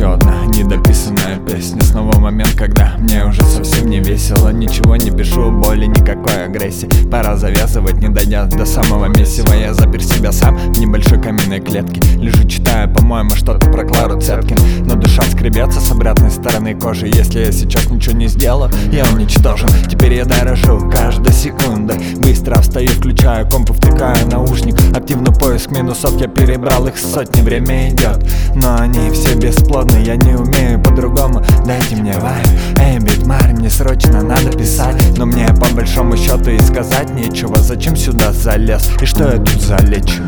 еще одна недописанная песня. Снова момент, когда мне уже совсем не весело. Ничего не пишу, боли, никакой агрессии. Пора завязывать, не дойдя до самого месива. Я запер себя сам в небольшой каменной клетке. Лежу, читаю, по-моему, что-то про Клару Цеткин. Но душа скребется с обратной стороны кожи. Если я сейчас ничего не сделаю, я уничтожен. Теперь я дорожу каждой секундой. Быстро встаю, включаю комп, втыкаю наушник. Активно поиск минусов, я перебрал их сотни. Время идет, но они все бесплодны. Я не умею по-другому, дайте мне вайб. Эй, битмар, мне срочно надо писать. Но мне по большому счету и сказать нечего. Зачем сюда залез? И что я тут залечиваю?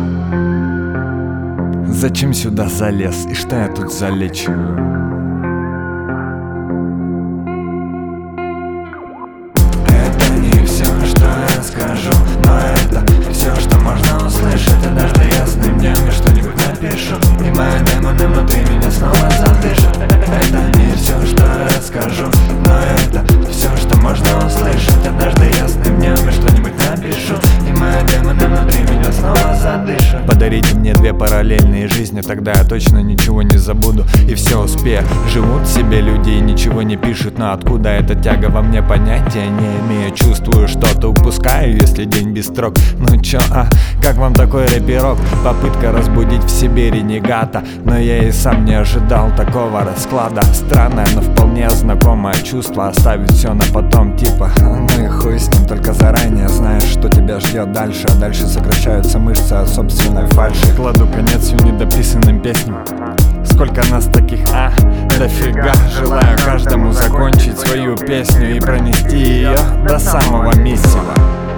Зачем сюда залез? И что я тут залечиваю? Это не все, что я скажу, но это все, что можно услышать. Однажды ясным днем я что-нибудь напишу, и мои демоны внутри меня снова задышат. Это не все, что я скажу, но это все, что можно услышать. Однажды ясным днем я что-нибудь напишу, и мои демоны внутри меня снова задышат. Подарите мне две параллельные жизни, тогда я точно ничего не забуду и все успею. Живут себе люди и ничего не пишут, но откуда эта тяга во мне, понятия не имею. Чувствую, что-то упускаю, если день без строк. Ну чё, как вам такой рэперок? Попытка разбудить в себе ренегата, но я и сам не ожидал такого расклада. Странное, но вполне знакомое чувство оставить все на потом, типа ну и хуй с ним, только заранее знаешь, что тебя ждет дальше. А дальше сокращаются мышцы от собственной фальши. Кладу конец всем недописанным песням. Сколько нас таких, дофига. Желаю каждому закончить свою песню и пронести ее до самого миссива.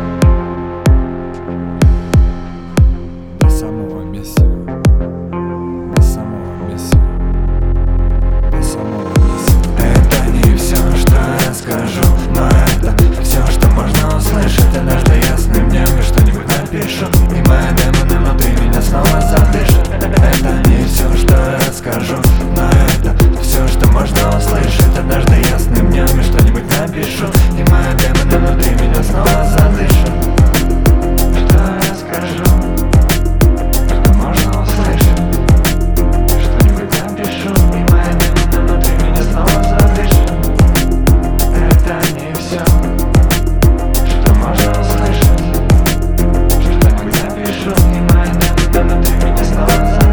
До самого миссива. До самого миссива. До самого миссива. Это не все, что я скажу, но это все, что можно услышать. Однажды ясным днем я что-нибудь напишу, и мои демоны внутри меня снова задышат. Это не все, что я скажу, но это все, что можно услышать. Однажды ясным днем я что-нибудь напишу, и мои демоны внутри меня снова задышат. Что я скажу, что можно услышать. Что-нибудь напишу, и мои демоны внутри меня снова задышат. Это не все, что можно услышать. Что-нибудь напишу, и мои демоны внутри меня снова задышат.